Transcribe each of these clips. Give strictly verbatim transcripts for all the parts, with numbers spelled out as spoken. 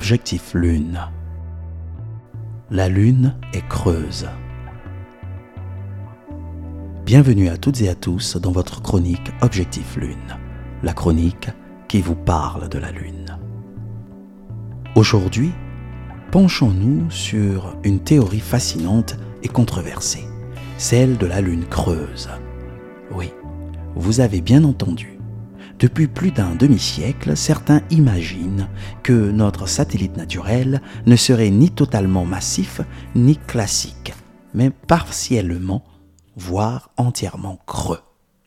Objectif Lune. La Lune est creuse. Bienvenue à toutes et à tous dans votre chronique Objectif Lune, la chronique qui vous parle de la Lune. Aujourd'hui, penchons-nous sur une théorie fascinante et controversée, celle de la Lune creuse. Oui, vous avez bien entendu. Depuis plus d'un demi-siècle, certains imaginent que notre satellite naturel ne serait ni totalement massif ni classique, mais partiellement, voire entièrement creux.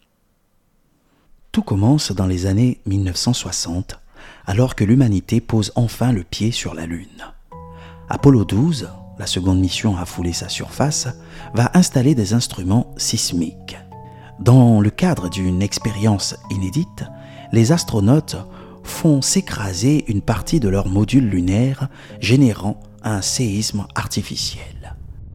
Tout commence dans les années mille neuf cent soixante, alors que l'humanité pose enfin le pied sur la Lune. Apollo douze, la seconde mission à fouler sa surface, va installer des instruments sismiques. Dans le cadre d'une expérience inédite, les astronautes font s'écraser une partie de leur module lunaire, générant un séisme artificiel.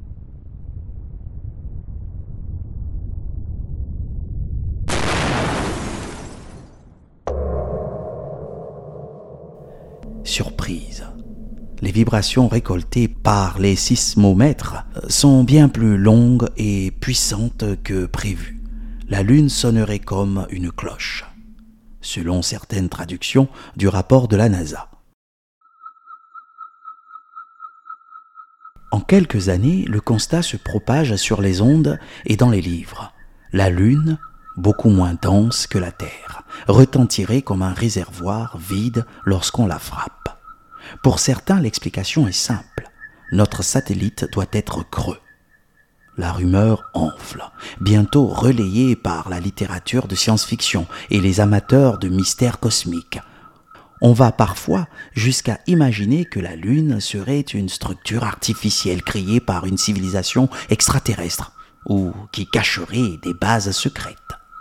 Surprise! Les vibrations récoltées par les sismomètres sont bien plus longues et puissantes que prévu. La Lune sonnerait comme une cloche, selon certaines traductions du rapport de la NASA. En quelques années, le constat se propage sur les ondes et dans les livres. La Lune, beaucoup moins dense que la Terre, retentirait comme un réservoir vide lorsqu'on la frappe. Pour certains, l'explication est simple. Notre satellite doit être creux. La rumeur enfle, bientôt relayée par la littérature de science-fiction et les amateurs de mystères cosmiques. On va parfois jusqu'à imaginer que la Lune serait une structure artificielle créée par une civilisation extraterrestre ou qui cacherait des bases secrètes.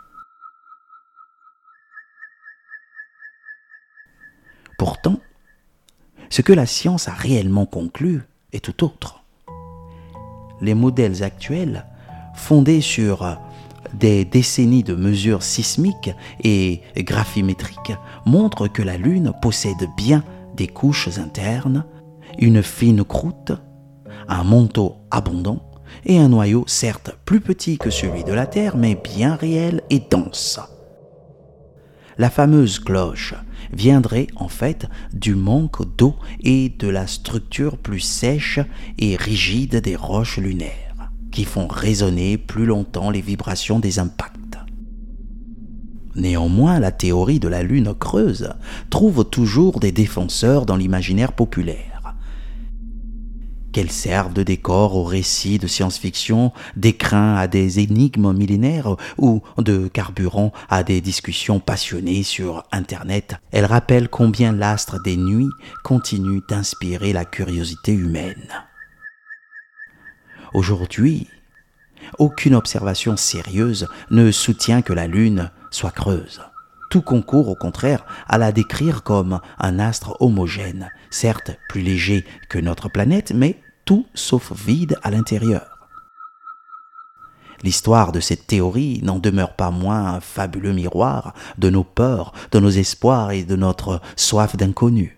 Pourtant, ce que la science a réellement conclu est tout autre. Les modèles actuels, fondés sur des décennies de mesures sismiques et graphimétriques, montrent que la Lune possède bien des couches internes, une fine croûte, un manteau abondant et un noyau certes plus petit que celui de la Terre, mais bien réel et dense. La fameuse cloche viendrait en fait du manque d'eau et de la structure plus sèche et rigide des roches lunaires, qui font résonner plus longtemps les vibrations des impacts. Néanmoins, la théorie de la Lune creuse trouve toujours des défenseurs dans l'imaginaire populaire. Qu'elle serve de décor aux récits de science-fiction, d'écrin à des énigmes millénaires ou de carburant à des discussions passionnées sur Internet, elle rappelle combien l'astre des nuits continue d'inspirer la curiosité humaine. Aujourd'hui, aucune observation sérieuse ne soutient que la Lune soit creuse. Tout concourt au contraire à la décrire comme un astre homogène, certes plus léger que notre planète, mais tout sauf vide à l'intérieur. L'histoire de cette théorie n'en demeure pas moins un fabuleux miroir de nos peurs, de nos espoirs et de notre soif d'inconnu.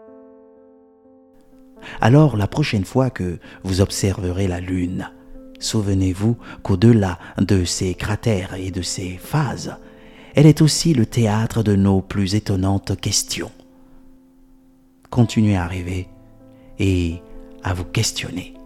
Alors, la prochaine fois que vous observerez la Lune, souvenez-vous qu'au-delà de ses cratères et de ses phases, elle est aussi le théâtre de nos plus étonnantes questions. Continuez à rêver et à vous questionner.